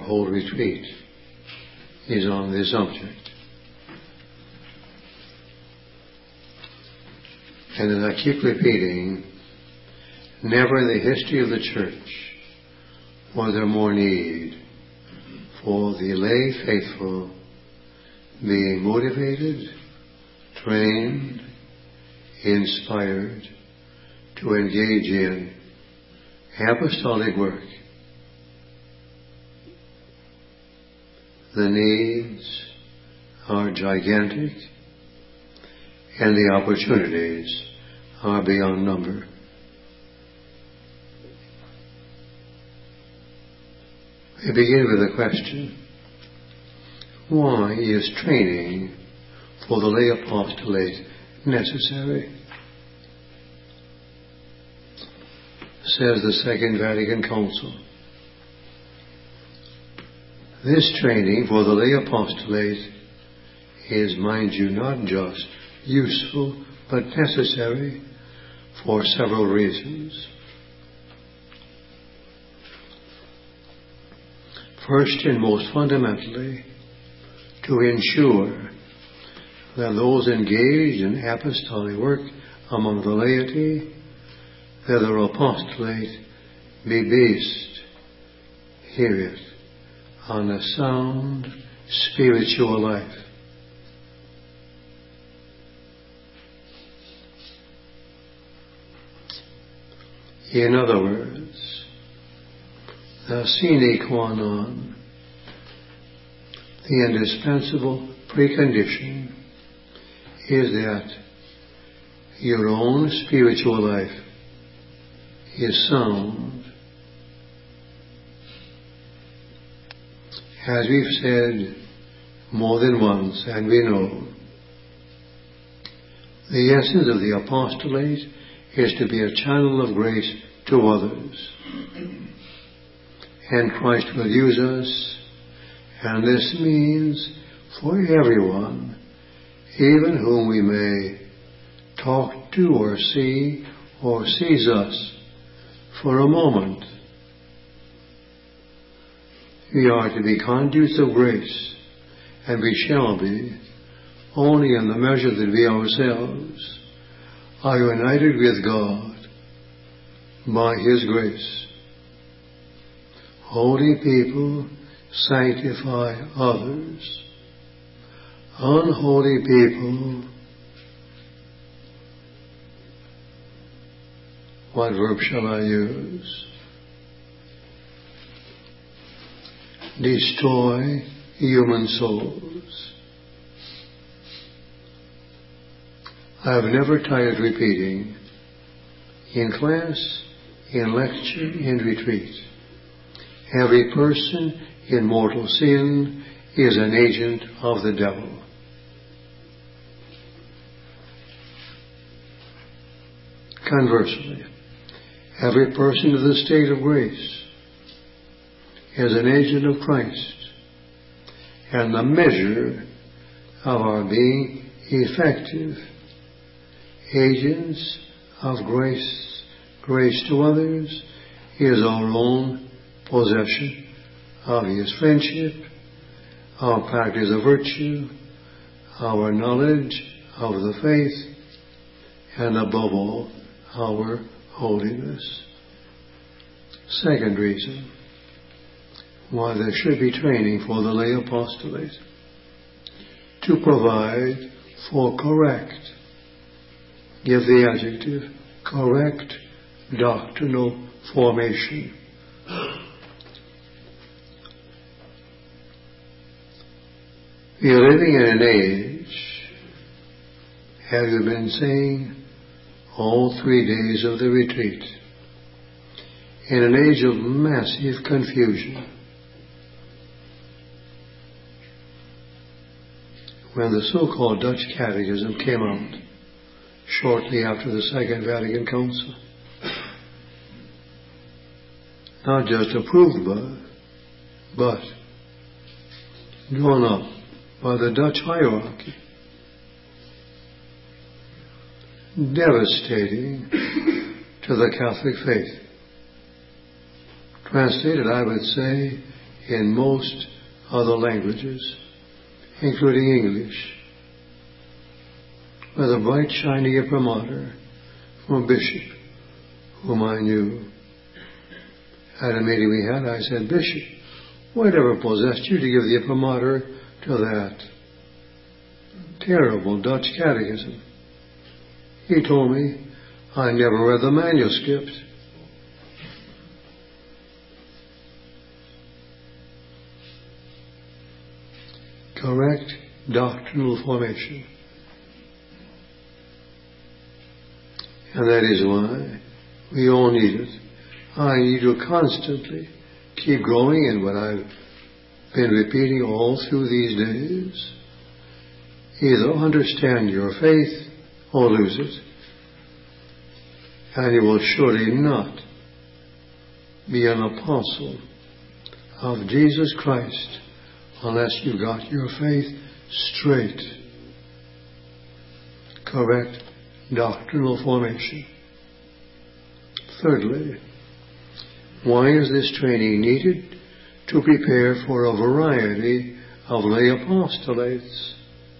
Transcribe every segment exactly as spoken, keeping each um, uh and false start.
whole retreat is on this subject. And as I keep repeating, never in the history of the church was there more need for the lay faithful being motivated, trained, inspired to engage in apostolic work. The needs are gigantic and the opportunities are beyond number. We begin with a question. Why is training for the lay apostolate necessary? Says the Second Vatican Council. This training for the lay apostolate is, mind you, not just useful but necessary for several reasons. First and most fundamentally, to ensure that those engaged in apostolic work among the laity, that their apostolate be based, hear it, on a sound spiritual life. In other words, the sine qua non, the indispensable precondition is that your own spiritual life is sound. As we've said more than once, and we know, the essence of the apostolate is to be a channel of grace to others. And Christ will use us, and this means for everyone, even whom we may talk to or see or sees us for a moment. We are to be conduits of grace, and we shall be, only in the measure that we ourselves are united with God by His grace. Holy people sanctify others. Unholy people, what verb shall I use? Destroy human souls. I have never tired repeating, in class, in lecture, in retreat, every person in mortal sin is an agent of the devil. Conversely, every person of the state of grace is an agent of Christ, and the measure of our being effective agents of grace, grace to others, is our own possession of His friendship, our practice of virtue, our knowledge of the faith, and above all, our holiness. Second reason why there should be training for the lay apostolate: to provide for correct, give the adjective, correct doctrinal formation. We are living in an age, have you been saying all three days of the retreat, in an age of massive confusion. When the so-called Dutch Catechism came out shortly after the Second Vatican Council, not just approved by, but drawn up by the Dutch hierarchy, devastating to the Catholic faith. Translated, I would say, in most other languages, including English, with a bright, shiny imprimatur from a bishop whom I knew. At a meeting we had, I said, "Bishop, whatever possessed you to give the imprimatur to that terrible Dutch catechism?" He told me, "I never read the manuscript." Correct doctrinal formation. And that is why we all need it. I need to constantly keep growing in what I've been repeating all through these days. Either understand your faith or lose it. And you will surely not be an apostle of Jesus Christ unless you got your faith straight. Correct doctrinal formation. Thirdly, why is this training needed? To prepare for a variety of lay apostolates.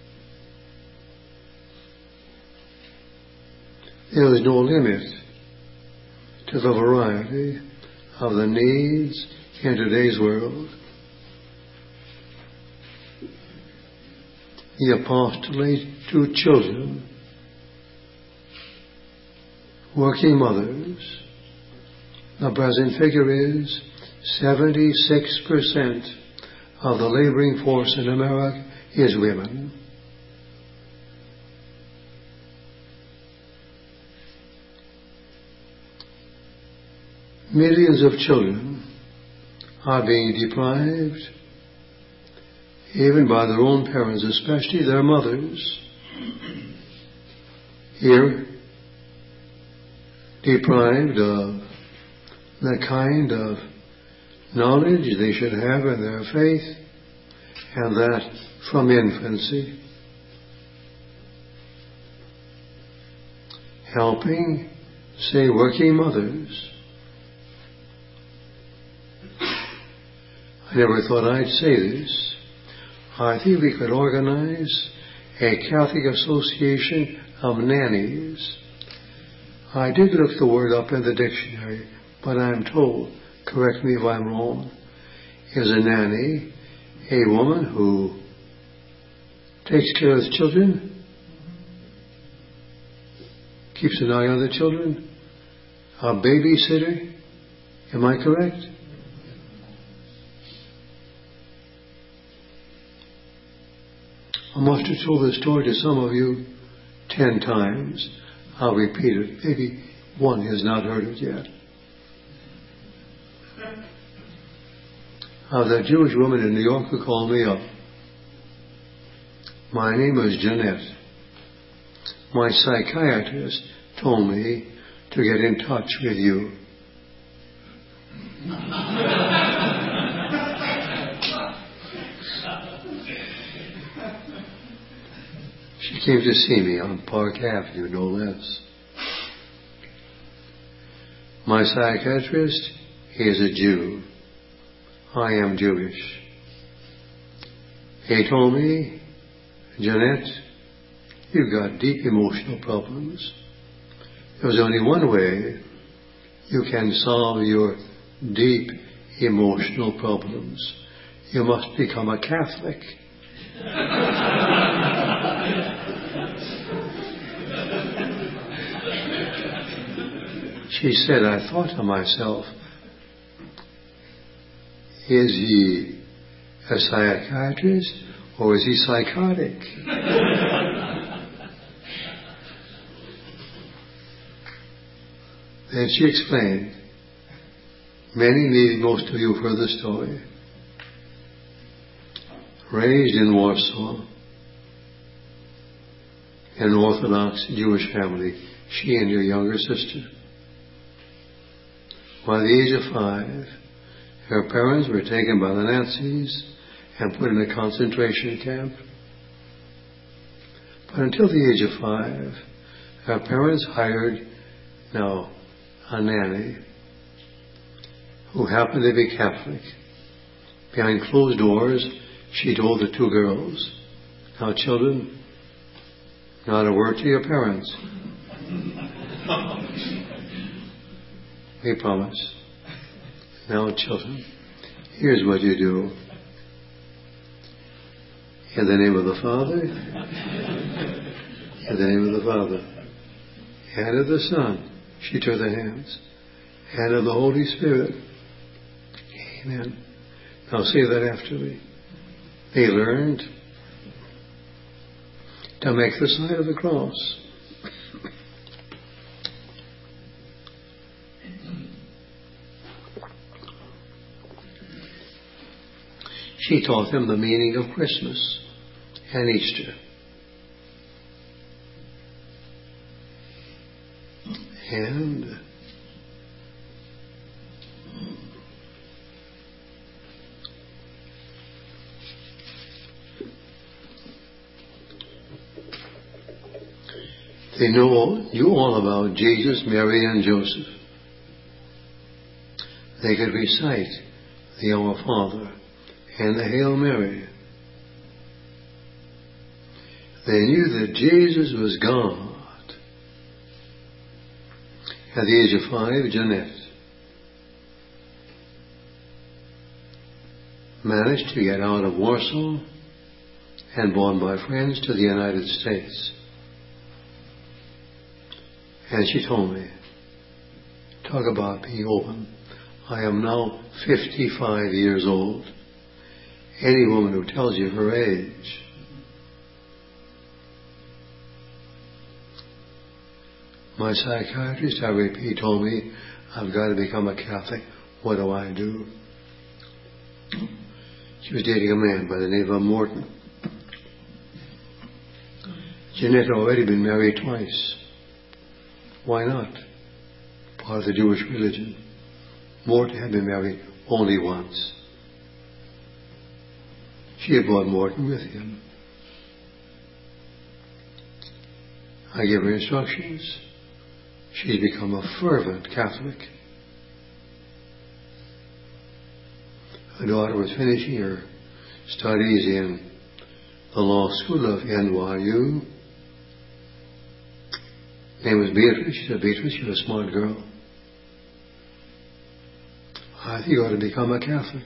There is no limit to the variety of the needs in today's world. The apostolate to children, working mothers. The present figure is seventy-six percent of the laboring force in America is women. Millions of children are being deprived, even by their own parents, especially their mothers. Here, deprived of the kind of knowledge they should have in their faith, and that from infancy. Helping, say, working mothers. I never thought I'd say this. I think we could organize a Catholic Association of nannies. I did look the word up in the dictionary, but I'm told, correct me if I'm wrong, is a nanny a woman who takes care of the children, keeps an eye on the children, a babysitter? Am I correct? I must have told this story to some of you ten times. I'll repeat it. Maybe one has not heard it yet. Of that Jewish woman in New York who called me up. My name was Jeanette. My psychiatrist told me to get in touch with you. She came to see me on Park Avenue, no less. My psychiatrist is a Jew. I am Jewish. He told me, Jeanette, you've got deep emotional problems. There's only one way you can solve your deep emotional problems. You must become a Catholic. She said, I thought to myself, is he a psychiatrist or is he psychotic? Then she explained, many, maybe most of you have heard the story. Raised in Warsaw, in an Orthodox Jewish family, she and your younger sister. By the age of five, her parents were taken by the Nazis and put in a concentration camp. But until the age of five, her parents hired, now, a nanny who happened to be Catholic. Behind closed doors, she told the two girls, "Now, children, not a word to your parents. We promise. Now, children, here's what you do. In the name of the Father, in the name of the Father, and of the Son," she took their hands, "and of the Holy Spirit. Amen. Now say that after me." They learned to make the sign of the cross. She taught them the meaning of Christmas and Easter. And they know you all about Jesus, Mary, and Joseph. They could recite the Our Father and the Hail Mary. They knew that Jesus was God. At the age of five, Jeanette managed to get out of Warsaw and born by friends to the United States. And she told me, talk about being open. I am now fifty-five years old. Any woman who tells you her age my psychiatrist, I repeat, told me, I've got to become a Catholic. What do I do? She was dating a man by the name of Morton. Jeanette had already been married twice. Why not? Part of the Jewish religion. Morton had been married only once. She had brought Morton with him. I gave her instructions. She's become a fervent Catholic. Her daughter was finishing her studies in the law school of N Y U. Her name was Beatrice. She said, "Beatrice, you're a smart girl. I think you ought to become a Catholic."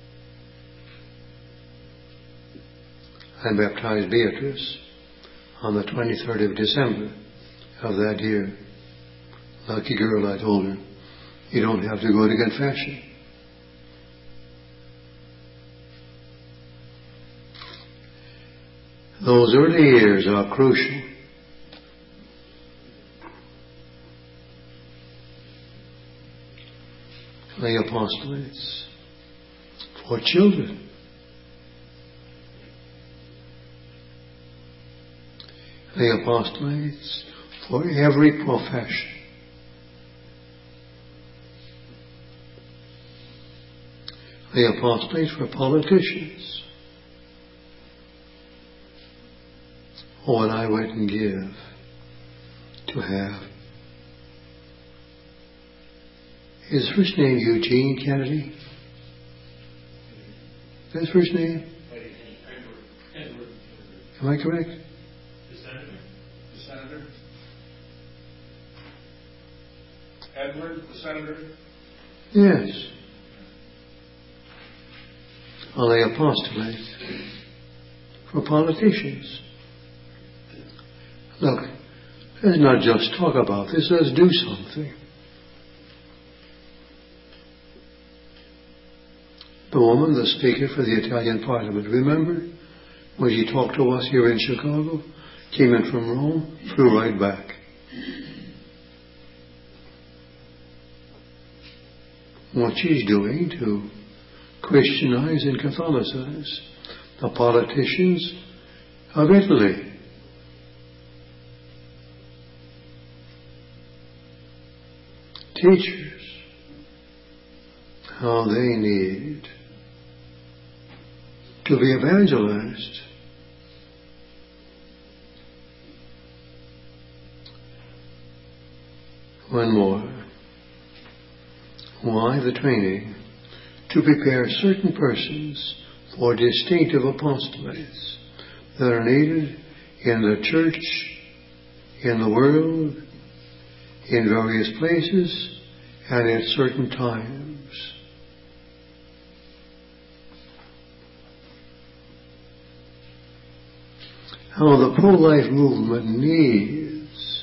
I baptized Beatrice on the twenty-third of December of that year. Lucky girl, I told her. You don't have to go to confession. Those early years are crucial. The apostolates for children. The apostolates for every profession. The apostolates for politicians. Oh, what I wouldn't give to have. His first name Eugene Kennedy? His first name? Edward. Am I correct? The senator? The senator? Edward, the senator? Yes. Well, the apostolate for politicians. Look, let's not just talk about this, let's do something. The woman, the speaker for the Italian Parliament, remember when she talked to us here in Chicago, came in from Rome, flew right back. What she's doing to Christianize and Catholicize the politicians of Italy. Teachers, how they need to be evangelized. One more. Why the training to prepare certain persons for distinctive apostolates that are needed in the church, in the world, in various places, and at certain times. How the pro-life movement needs,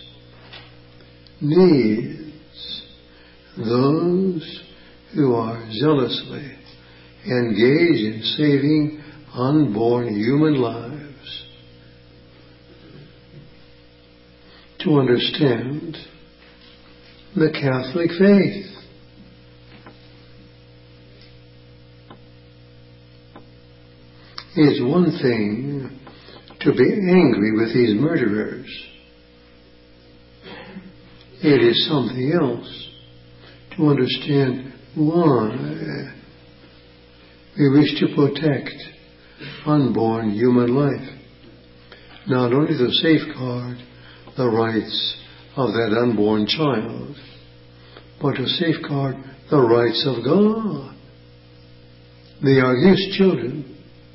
needs those who are zealously engaged in saving unborn human lives to understand the Catholic faith. It's one thing to be angry with these murderers. It is something else to understand why we wish to protect unborn human life, not only to safeguard the rights of that unborn child, but to safeguard the rights of God. They are His children.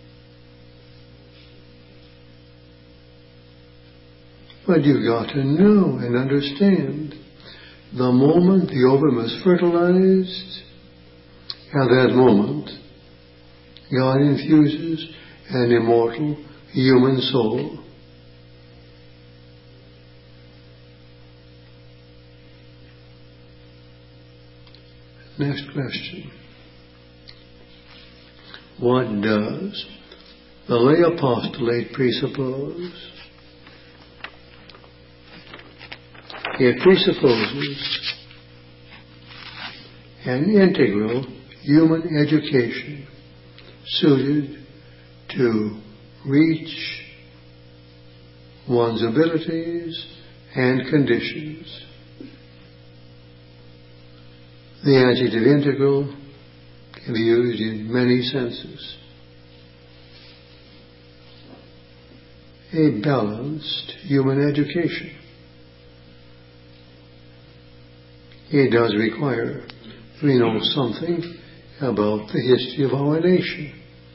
But you've got to know and understand, the moment the ovum is fertilized, at that moment, God infuses an immortal human soul. Next question. What does the lay apostolate presuppose? It presupposes an integral human education suited to reach one's abilities and conditions. The adjective integral can be used in many senses. A balanced human education. It does require we know something about the history of our nation.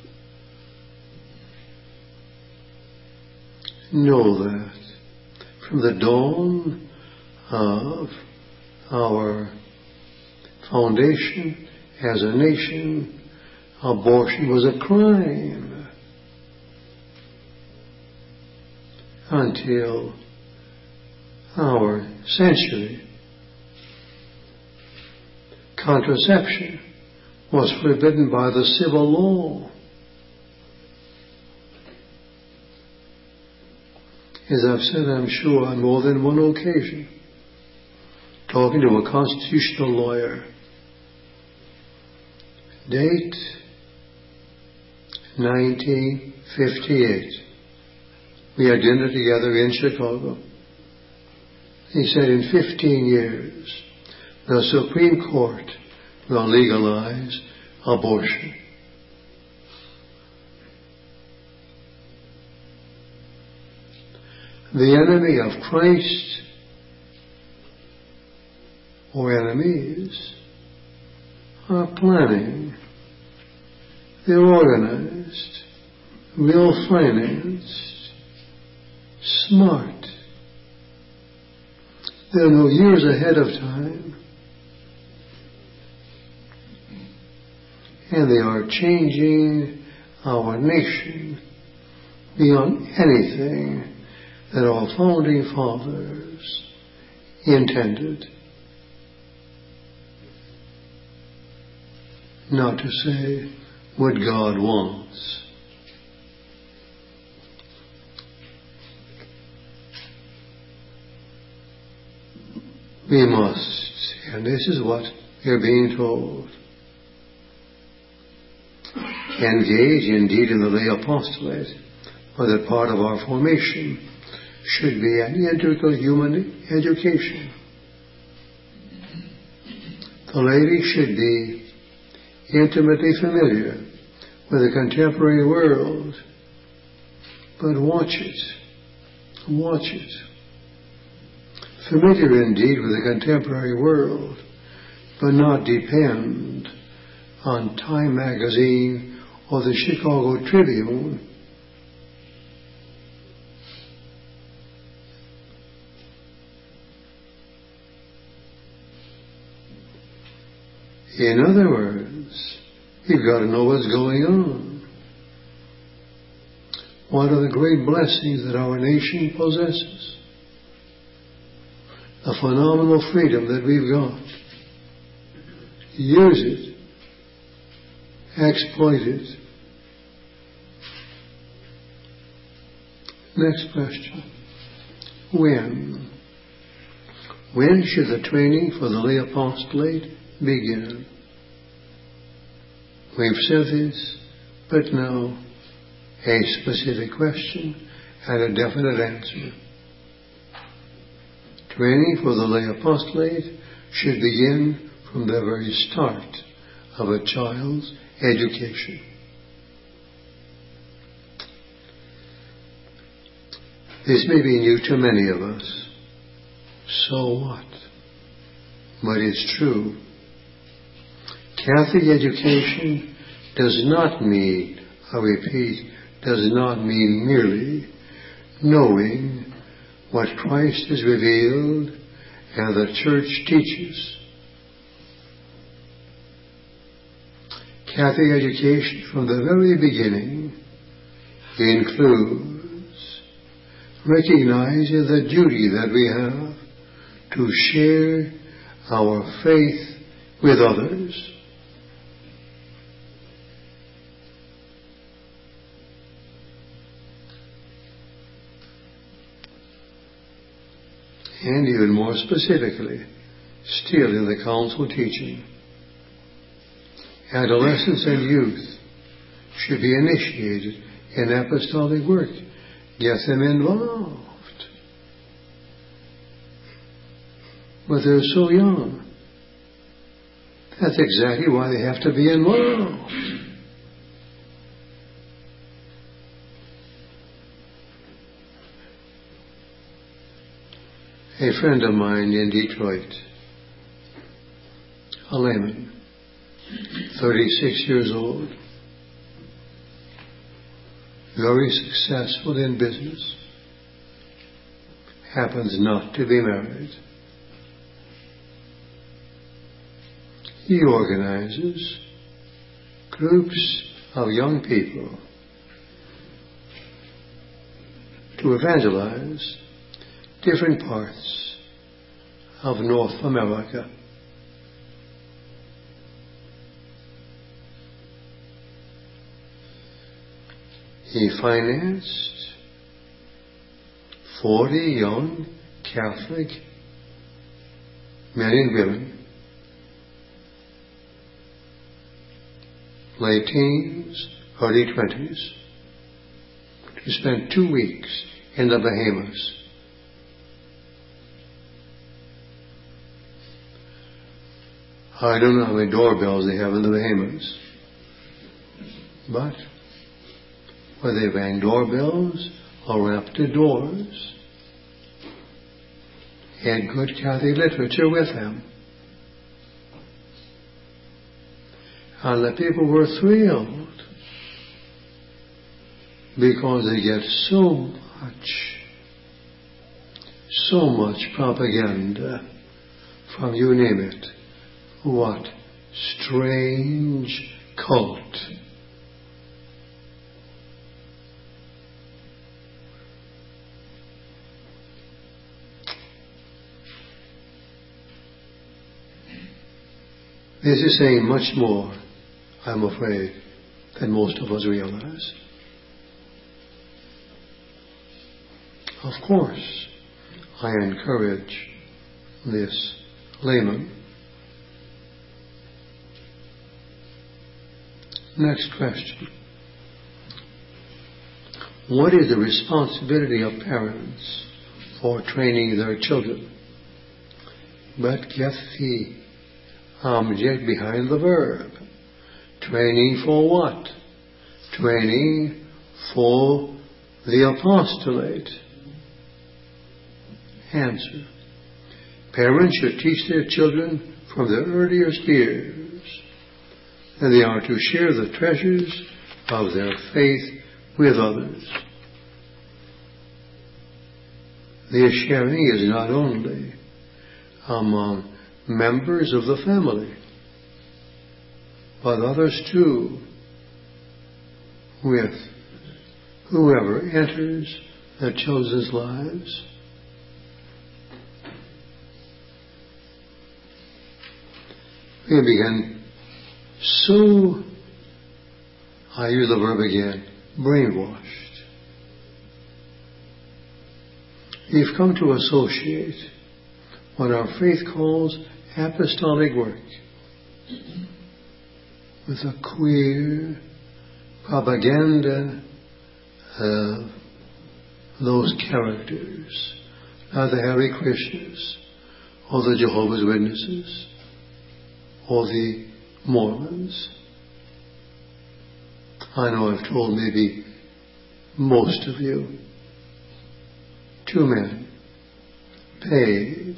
Know that from the dawn of our foundation as a nation, abortion was a crime until our century. Contraception was forbidden by the civil law. As I've said, I'm sure, on more than one occasion, talking to a constitutional lawyer. Date nineteen fifty-eight. We had dinner together in Chicago. He said in fifteen years, the Supreme Court will legalize abortion. The enemy of Christ, or enemies, are planning. They're organized, well-financed, smart. They know years ahead of time. And they are changing our nation beyond anything that our founding fathers intended. Not to say what God wants. We must, and this is what we're being told, engage indeed in the lay apostolate, or that part of our formation should be an integral human education. The lady should be intimately familiar with the contemporary world, but watch it, watch it. Familiar indeed with the contemporary world, but not depend on Time magazine or the Chicago Tribune. In other words, you've got to know what's going on. What are the great blessings that our nation possesses? The phenomenal freedom that we've got. Use it. Exploit it. Next question. When? When should the training for the lay apostolate begin? We've said this, but now a specific question and a definite answer. Training for the lay apostolate should begin from the very start of a child's education. This may be new to many of us. So what? But it's true. Catholic education does not mean, I repeat, does not mean merely knowing what Christ has revealed and the Church teaches. Catholic education from the very beginning includes recognizing the duty that we have to share our faith with others. And even more specifically, still in the council teaching, adolescents and youth should be initiated in apostolic work. Get them involved. But they're so young. That's exactly why they have to be involved. A friend of mine in Detroit, a layman, thirty-six years old, very successful in business, happens not to be married. He organizes groups of young people to evangelize different parts of North America. He financed forty young Catholic men and women, late teens, early twenties, to spend two weeks in the Bahamas. I don't know how many doorbells they have in the Bahamas, but whether they rang doorbells or rapped at doors, he had good Catholic literature with him. And the people were thrilled because they get so much, so much propaganda from you name it. What strange cult. This is saying much more, I'm afraid, than most of us realize. Of course, I encourage this layman. Next question. What is the responsibility of parents for training their children? But get the object behind the verb. Training for what? Training for the apostolate. Answer. Parents should teach their children from their earliest years and they are to share the treasures of their faith with others. This sharing is not only among members of the family, but others too, with whoever enters the chosen's lives. We begin so, I use the verb again, brainwashed. We've come to associate what our faith calls apostolic work with a queer propaganda of those characters, not the Hare Krishnas, or the Jehovah's Witnesses, or the Mormons. I know I've told maybe most of you, two men paid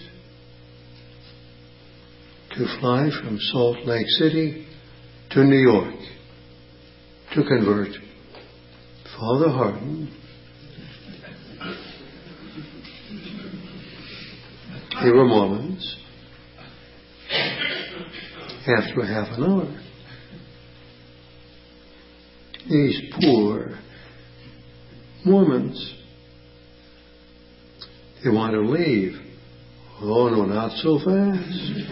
to fly from Salt Lake City to New York to convert Father Hardin. They were Mormons. After a half an hour, these poor Mormons, they want to leave. Oh no, not so fast.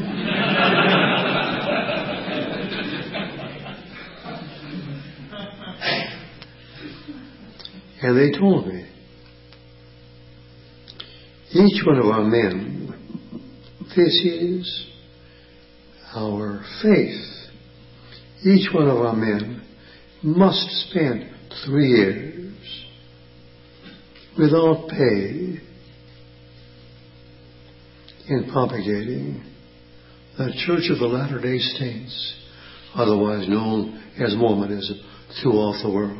And they told me, each one of our men, this is our faith. Each one of our men must spend three years without pay in propagating the Church of the Latter-day Saints, otherwise known as Mormonism, throughout the world.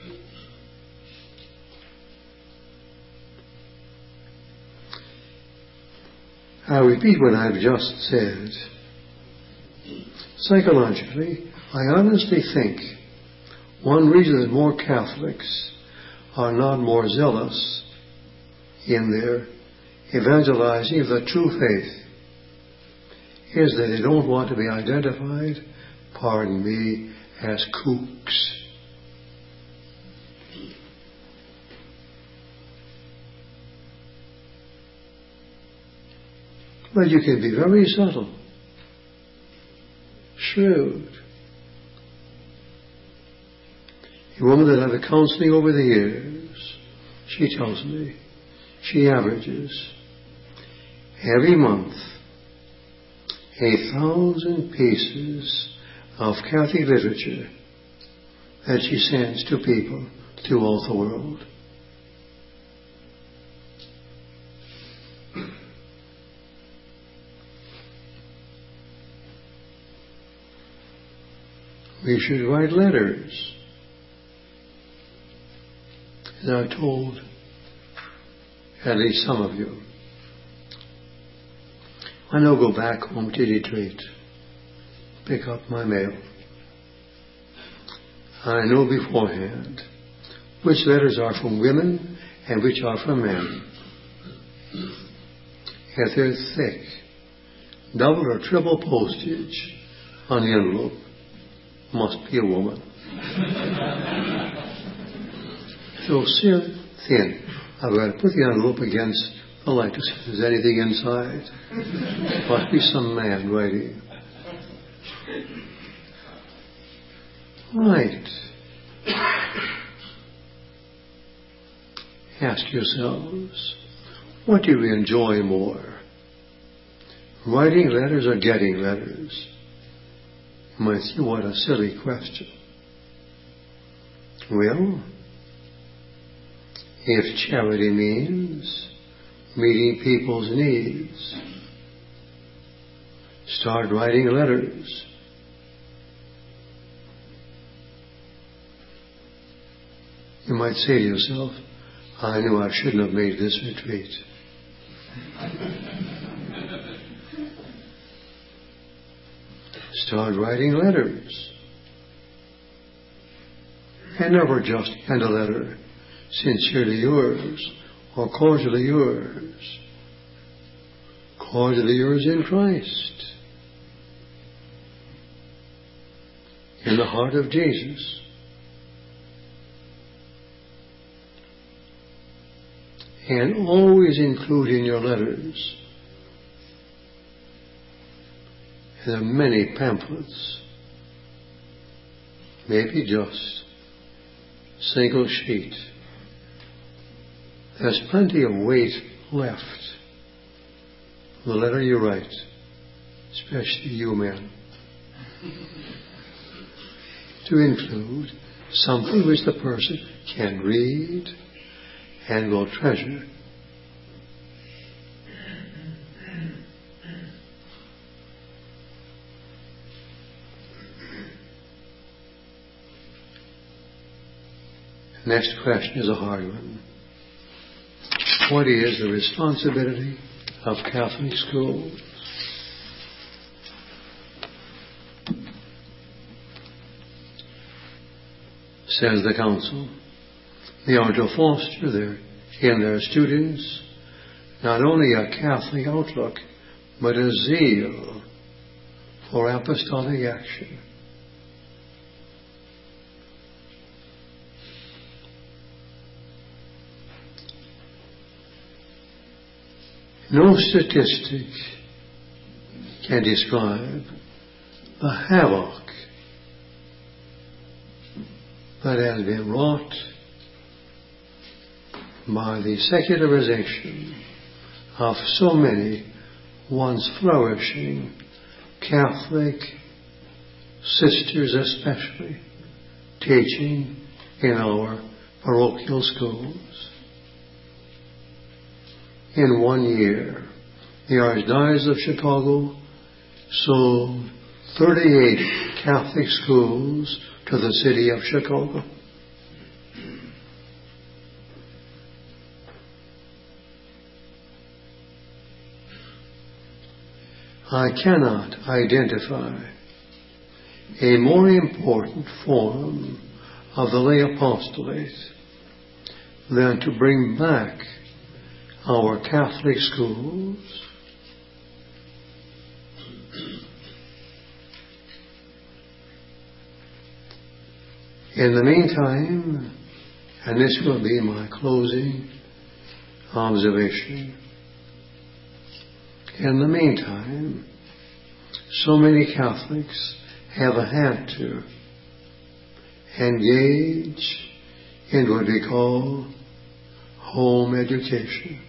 I repeat what I've just said. Psychologically, I honestly think one reason that more Catholics are not more zealous in their evangelizing of the true faith is that they don't want to be identified, pardon me, as kooks. But you can be very subtle, shrewd. A woman that I've been counseling over the years, she tells me she averages every month a thousand pieces of Catholic literature that she sends to people throughout the world. We should write letters. As I told at least some of you, I now go back home to Detroit, pick up my mail. I know beforehand which letters are from women and which are from men. If they're thick, double or triple postage on the envelope, must be a woman. So thin, I've got to put the envelope against the light to see if there's anything inside. Must be some man writing. Right. Ask yourselves, what do you enjoy more? Writing letters or getting letters? You might say, what a silly question. Well, if charity means meeting people's needs, start writing letters. You might say to yourself, I knew I shouldn't have made this retreat. Start writing letters. and never just hand a letter, sincerely yours, or cordially yours. Cordially yours in Christ, in the heart of Jesus. And always include in your letters the many pamphlets, maybe just single sheet. There's plenty of weight left in the letter you write, especially you men, to include something which the person can read and will treasure. Next question is a hard one. What is the responsibility of Catholic schools? Says the Council, they are to foster their, in their students not only a Catholic outlook, but a zeal for apostolic action. No statistic can describe the havoc that has been wrought by the secularization of so many once flourishing Catholic sisters, especially teaching in our parochial schools. In one year, the Archdiocese of Chicago sold thirty-eight Catholic schools to the city of Chicago. I cannot identify a more important form of the lay apostolate than to bring back our Catholic schools in the meantime, and this will be my closing observation, in the meantime, so many Catholics have had to engage in what we call home education.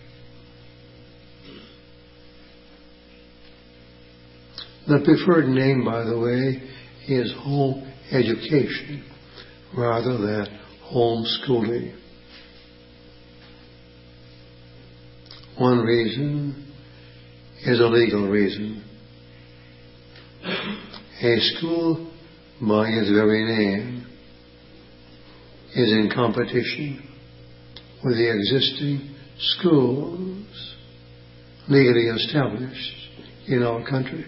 The preferred name, by the way, is home education rather than homeschooling. One reason is a legal reason. A school, by its very name, is in competition with the existing schools legally established in our country.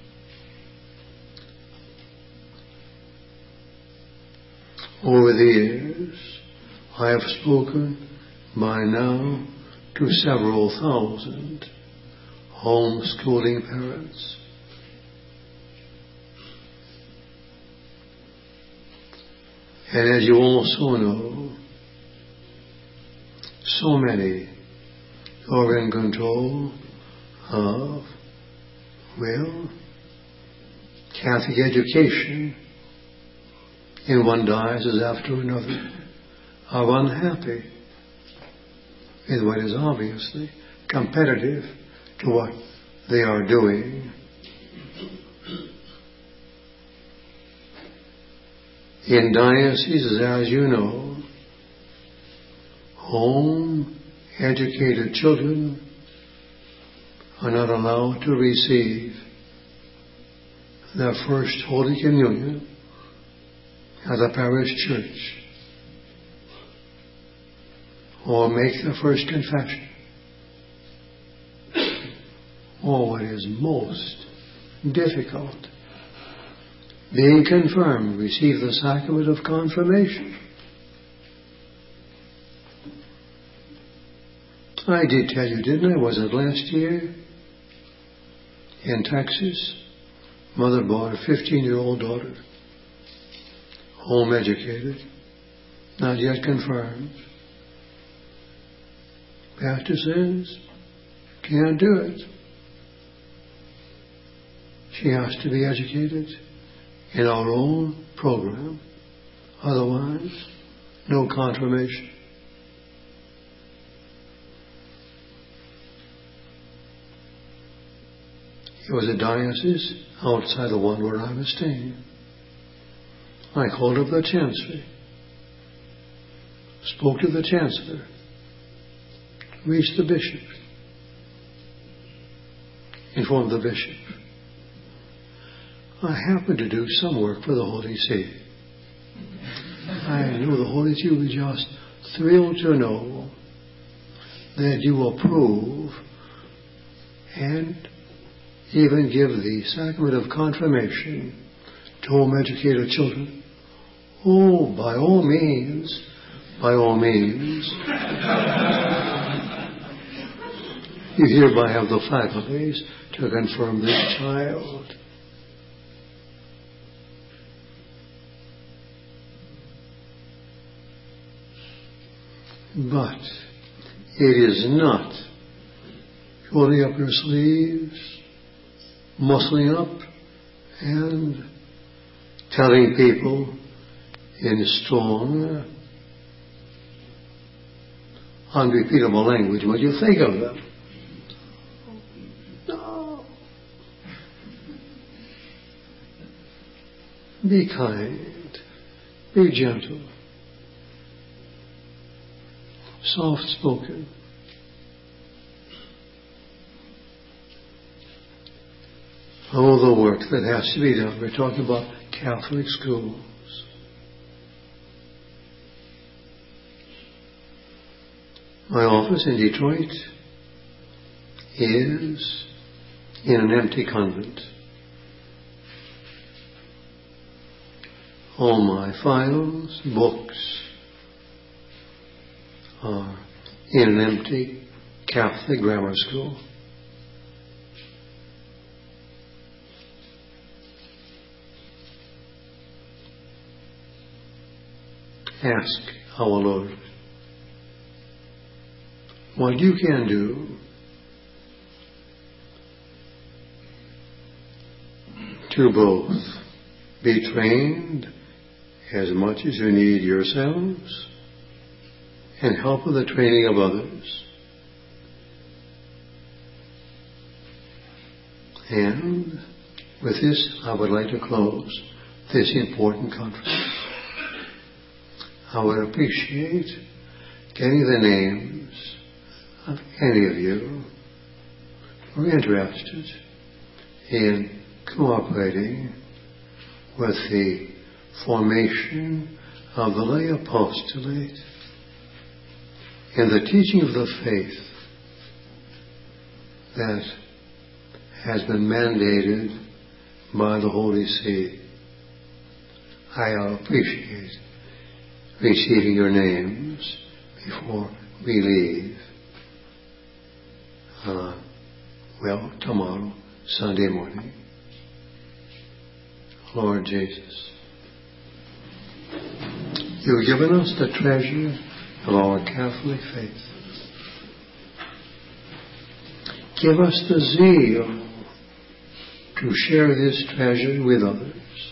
Over the years, I have spoken by now to several thousand homeschooling parents. And as you also know, so many are in control of, well, Catholic education in one diocese after another, are unhappy with what is obviously competitive to what they are doing. In dioceses, as you know, home-educated children are not allowed to receive their first Holy Communion at the parish church or make their first confession, or what is most difficult, being confirmed, receive the sacrament of confirmation. I did tell you, didn't I? Was it last year? In Texas, mother bought a fifteen-year-old daughter, home educated, not yet confirmed. Pastor says, can't do it. She has to be educated in our own program. Otherwise, no confirmation. It was a diocese outside the one where I was staying. I called up the chancery, spoke to the chancellor, reached the bishop, informed the bishop. I happened to do some work for the Holy See. I know the Holy See will be just thrilled to know that you approve and even give the sacrament of confirmation to home-educated children. Oh, by all means, by all means. You hereby have the faculties to confirm this child. But it is not rolling up your sleeves, muscling up, and telling people in strong, unrepeatable language what you think of them. No. Be kind. Be gentle. Soft-spoken. All the work that has to be done. We're talking about Catholic schools. My office in Detroit is in an empty convent. All my files, books, are in an empty Catholic grammar school. Ask our Lord what you can do to both be trained as much as you need yourselves and help with the training of others. And with this, I would like to close this important conference. I would appreciate getting the names of any of you who are interested in cooperating with the formation of the lay apostolate in the teaching of the faith that has been mandated by the Holy See. I appreciate receiving your names before we leave. Uh, well, tomorrow, Sunday morning. Lord Jesus, you've given us the treasure of our Catholic faith. Give us the zeal to share this treasure with others.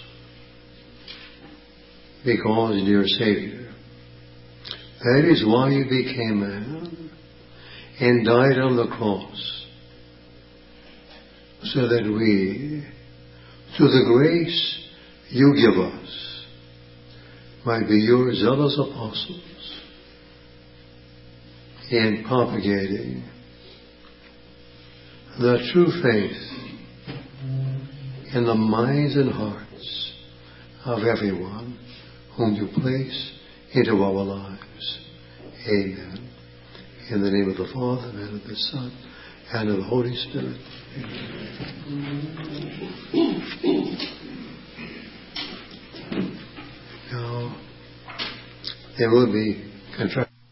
Because, dear Savior, that is why you became man and died on the cross, so that we, through the grace you give us, might be your zealous apostles in propagating the true faith in the minds and hearts of everyone whom you place into our lives. Amen. In the name of the Father, and of the Son, and of the Holy Spirit. Now, there will be contract.